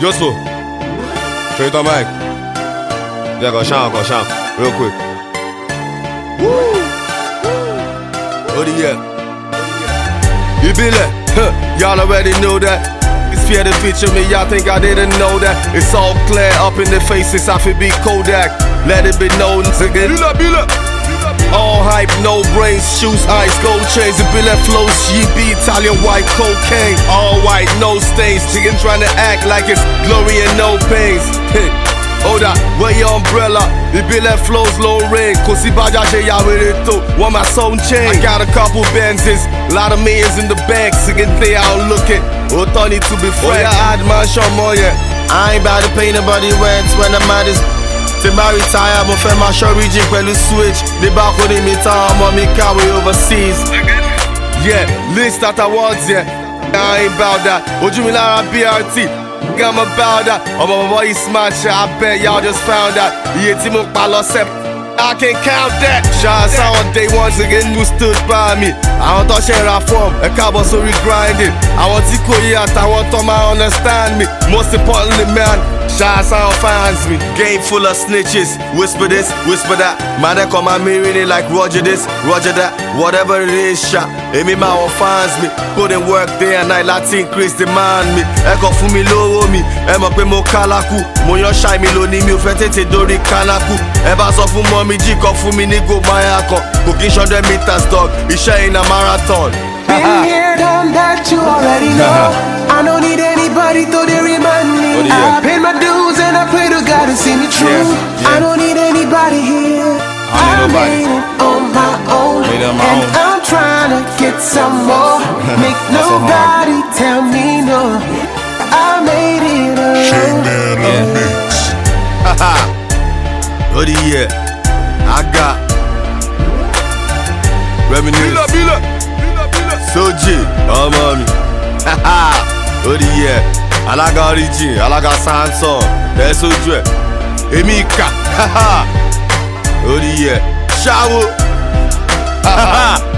Josso, fais ton mic. Yeah, go chant, real quick. Woo! Oh yeah. You be like, y'all already know that. It's fear to feature me, y'all think I didn't know that. It's all clear up in the faces, I feel be Kodak. Let it be known again. All hype, no brains, shoes, eyes, gold chains. The billet flows, she be Italian white cocaine. All white, no stains. Chicken trying to act like it's glory and no pains. Hold up, wear your umbrella. The billet flows, low rain. Kosi baja she ya with it too. Want my soul chain. I got a couple Benzes, lot of millions in the bank. Second day I'll look it. Oh, Tony to be frank. Oh, yeah, I'd man show more, yeah. I ain't about to pay nobody rent when the man is. Till I retire, but for my show region, well, switch. The back of me time, mommy carry overseas. Yeah, list that awards, yeah. I ain't about that. What you mean, like BRT? I'm about that. Oh, my boy, is smart shit. I bet y'all just found out. Yeah, Timo Palosep. I can count that. Shots on day once again, who stood by me. I want to share a form, a carbon so we grinding. I want to go yet, I want to understand me. Most importantly, man, shots on fans me. Game full of snitches. Whisper this, whisper that. Man, they come at me really like Roger this, Roger that. Whatever it is, shot. Amy man fans me. Put in work day and night, Latin increase demand me. Eko fumi lowo mi. Ema pe mo kalaku. Mo yon shy mi lo ni mi. Ufete te dori kanaku. Eba so fun mo mi jiko fumi ni go mayako. Cooking 100 meters dog. Isha in a marathon. Been here, done that, you already know. I don't need anybody to remind me. I paid my dues and I pray to God to see me through. I don't need anybody here. I made it on my own, and I'm trying to get some more. Make nobody tell me no. I made it alone. Oh yeah, I got revenue. Soji, oh mommy. Oh yeah, Alaga origin, Alaga Samson. That's so true. Emika. Oh yeah, Shawo.